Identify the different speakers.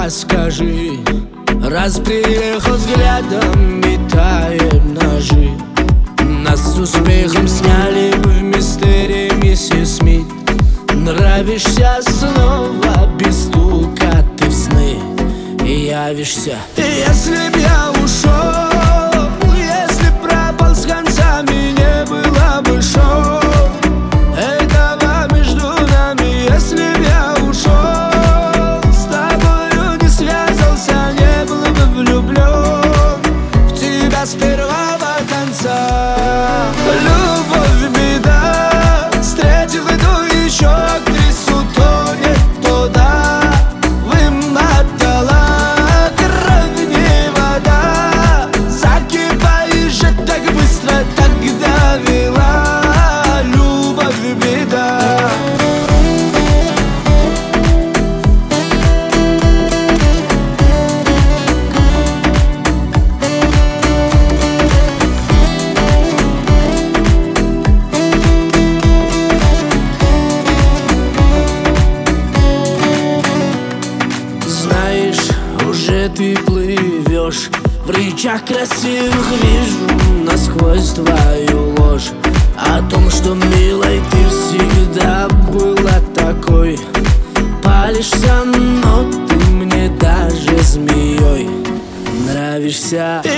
Speaker 1: расскажи. Раз приехал взглядом, метаем ножи. Нас с успехом сняли в мистерии миссис Смит. Нравишься снова, без стука ты в сны явишься. Если б я ушел, если б пропал с концами, не было бы шоу этого между нами. Если б я ушел, с тобою не связался, не был бы влюблен в тебя с первого конца. Любовь беда, встретив иду еще актрису, тонет туда, вымотала кровь не вода. Закипаешь же так быстро, тогда вела. Любовь беда. Уже ты плывешь в рычаг красивых, вижу насквозь твою ложь о том, что, милой, ты всегда была такой. Палишься, но ты мне даже змеей нравишься.